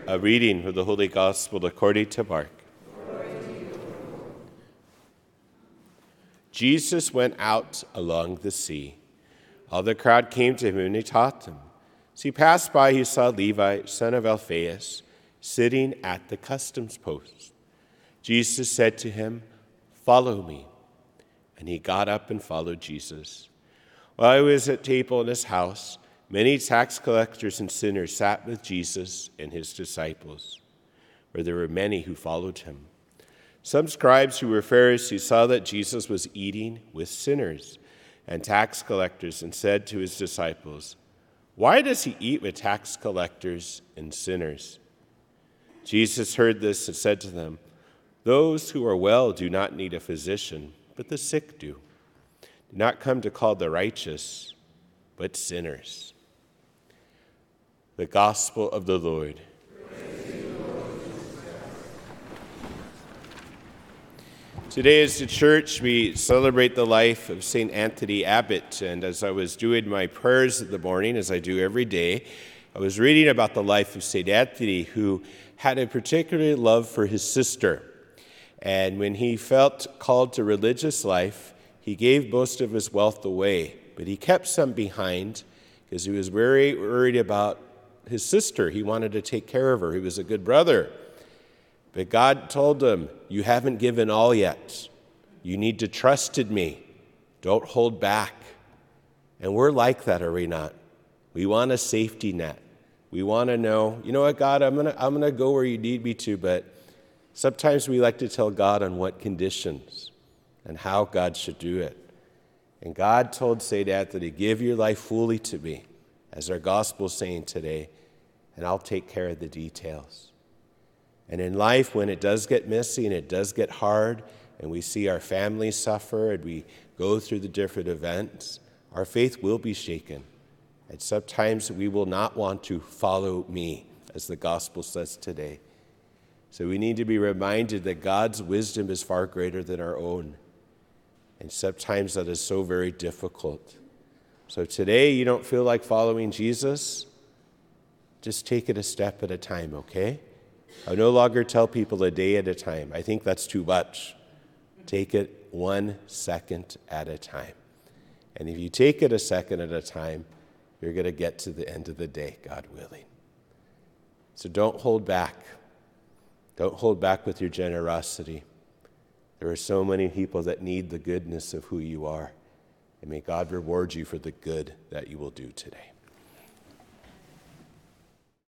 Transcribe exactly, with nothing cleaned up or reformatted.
A reading from the Holy Gospel according to Mark. Jesus went out along the sea. All the crowd came to him, and he taught them. As he passed by, he saw Levi, son of Alphaeus, sitting at the customs post. Jesus said to him, "Follow me." And he got up and followed Jesus. While he was at table in his house, many tax collectors and sinners sat with Jesus and his disciples, for there were many who followed him. Some scribes who were Pharisees saw that Jesus was eating with sinners and tax collectors and said to his disciples, "Why does he eat with tax collectors and sinners?" Jesus heard this and said to them, "Those who are well do not need a physician, but the sick do. Do not come to call the righteous, but sinners." The Gospel of the Lord. Today as the church, we celebrate the life of Saint Anthony Abbot. And as I was doing my prayers in the morning, as I do every day, I was reading about the life of Saint Anthony, who had a particular love for his sister. And when he felt called to religious life, he gave most of his wealth away, but he kept some behind because he was very worried about his sister. He wanted to take care of her. He was a good brother. But God told him, "You haven't given all yet. You need to trust in me. Don't hold back." And we're like that, are we not? We want a safety net. We want to know, you know what, God, I'm gonna I'm gonna go where you need me to, but sometimes we like to tell God on what conditions and how God should do it. And God told Saint Anthony, "Give your life fully to me," as our gospel's saying today, and I'll take care of the details. And in life, when it does get messy and it does get hard, and we see our families suffer and we go through the different events, our faith will be shaken. And sometimes we will not want to follow me, as the gospel says today. So we need to be reminded that God's wisdom is far greater than our own. And sometimes that is so very difficult. So today, you don't feel like following Jesus? Just take it a step at a time, okay? I no longer tell people a day at a time. I think that's too much. Take it one second at a time. And if you take it a second at a time, you're going to get to the end of the day, God willing. So don't hold back. Don't hold back with your generosity. There are so many people that need the goodness of who you are. And may God reward you for the good that you will do today.